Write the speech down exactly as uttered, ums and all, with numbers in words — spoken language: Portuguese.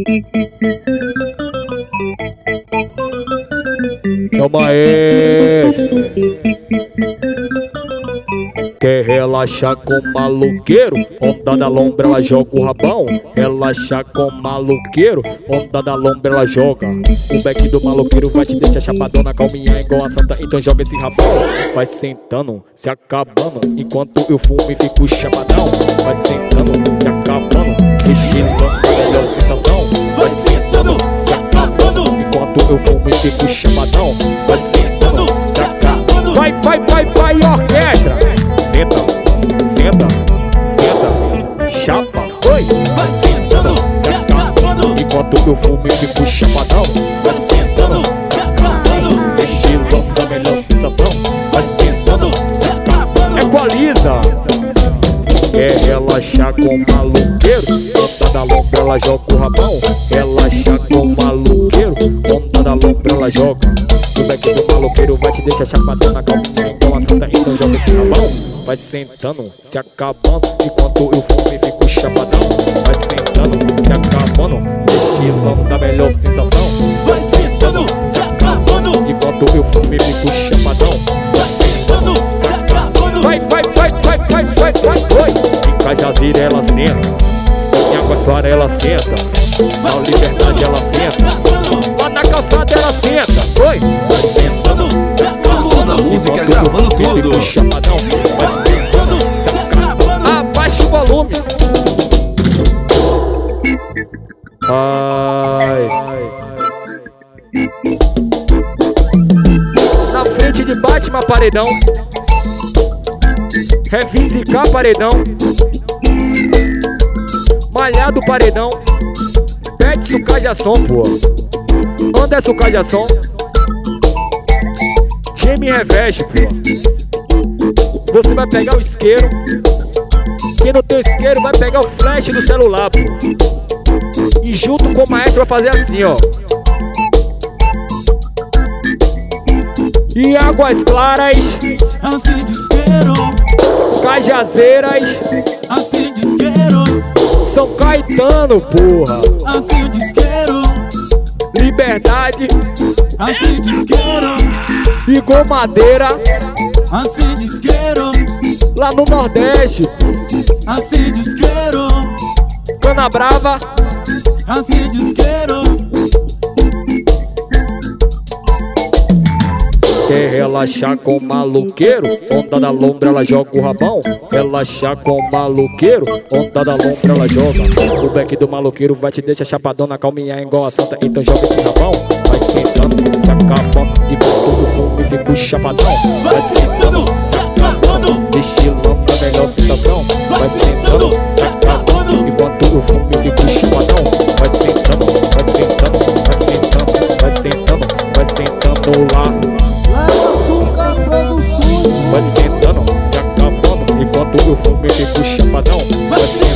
É o maestro. Quer relaxar com maluqueiro? Onda da lombra ela joga o rabão. Relaxar com maluqueiro? Onda da lombra ela joga. O back do maluqueiro vai te deixar chapadona, calminha igual a santa, então joga esse rabão. Vai sentando, se acabando, enquanto eu fumo e fico chapadão. Vai sentando, se acabando, estilando a melhor sensação. Vai sentando, se acabando, enquanto eu fumo e fico chapadão. Vai sentando, se acabando. Vai, vai, vai, vai, orquestra. Senta, senta, senta, chapa, oi. Vai sentando, se acabando, enquanto eu fumo e fico chapadão. vai sentando, se acabando, Estilo da melhor sensação. vai sentando, se acabando. Equaliza. Quer relaxar com maluqueiro? Onda da lombra ela joga o rabão. Relaxar com maluqueiro? Onda da lombra ela joga. O back do maluqueiro vai te deixar chapadona, calminha igual a santa, então joga esse rabão. Vai sentando, se acabando, enquanto eu fumo e fico chapadão. Vai sentando, se acabando, estilando da melhor sensação. Vai sentando, se acabando, Enquanto eu fumo e fico chapadão. vai sentando, se acabando. Vai, vai, vai, vai, vai, vai, vai, vai. Em Cajazeiras ela senta, em Águas Claras ela senta, na Liberdade ela senta, lá na calçada ela senta. Oi. Vai sentando, se acabando. Toda a música gravando tudo. Fico chapadão. Vai sentando, se acabando. Abaixa o volume. Ai. Na frente de Batman paredão. Revisicar paredão. Malhado paredão. Pede sucajação, pô. Anderson Cajação. Time reveste, pô. Você vai pegar o isqueiro. Quem não tem isqueiro vai pegar o flash do celular, pô. E junto com o maestro vai fazer assim, ó. E Águas Claras, Assim de isqueiro, Cajazeiras, assim de isqueiro, São Caetano, porra. assim de isqueiro, Liberdade, assim de isqueiro, Igor Madeira, assim de isqueiro, lá no Nordeste, assim de isqueiro, Cana Brava, assim de isqueiro. quer relaxar com maluqueiro? Onda da lombra ela joga o rabão. Relaxar com maluqueiro? Onda da lombra ela joga. O back do maluqueiro vai te deixar chapadona, calminha igual a santa, então joga esse rabão. Vai sentando, se acabando, e com todo fumo e fico chapadão. Vai sentando, se acabando, Estilando a melhor sensação. Vai sentando, se acabando, enquanto eu fumo e fico chapadão. Vai sentando, vai sentando, vai sentando, vai sentando, vai sentando lá. Vai sentando, se acabando, enquanto eu fumo e fico chapadão. vai sentando.